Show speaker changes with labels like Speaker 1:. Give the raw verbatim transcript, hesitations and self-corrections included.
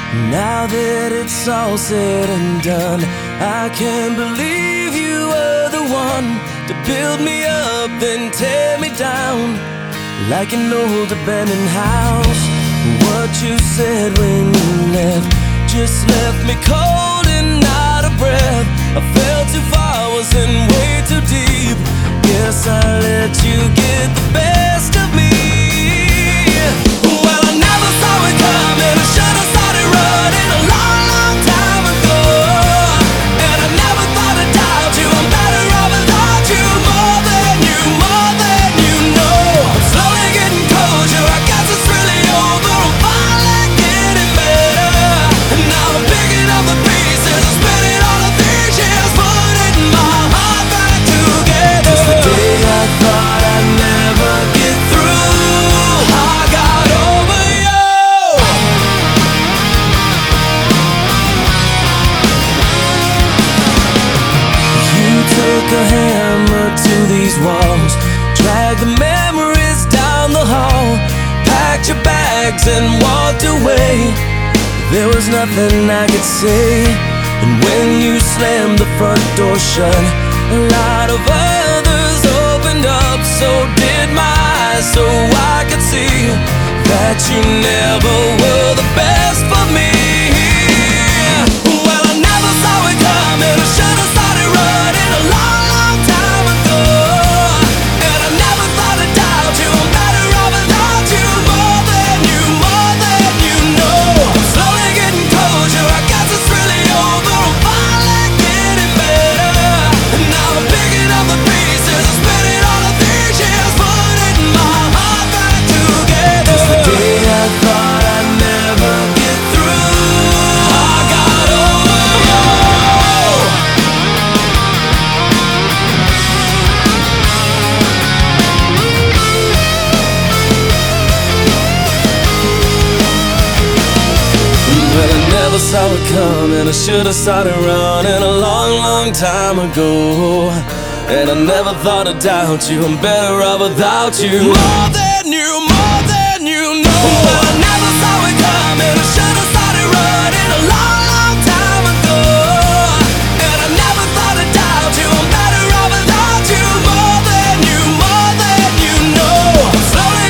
Speaker 1: Now that it's all said and done, I can't believe you were the one to build me up then tear me down like an old abandoned house. What you said when you left just left me cold and out of breath. I fell too far, was in way too deep. Guess I let you get the best of me. Well, I never saw it coming. I should have started running a long, long time ago. And I never thought I'd doubt you. I'm better off without you. More than you, more than you know. I'm slowly getting closure. I guess it's really over. I'm finally getting better. And now I'm picking up the pieces. I'm spinning all of these years, putting my heart back together. Just the day I thought I'd never get through, I got over you. You took a hammer to these walls, dragged the memories down the hall, packed your bags and walked away. There was nothing I could say. And when you slammed the front door shut, a lot of others opened up. So did my eyes, so I could see that you never were the best for me. Well, I never saw it coming. I should have started running a long, long time ago. And I never thought I'd doubt you. I'm better off without you. More than you, more than you know. I'm slowly getting closure. I guess it's really over. I'm finally getting better. And now I'm picking up the pieces. I'm spinning all of these years, putting my heart back together. Just the day I thought I'd never get through, I got over you. Well, I never saw it coming. I should have started running a long, long time ago. And I never thought I'd doubt you. I'm better off without you. More than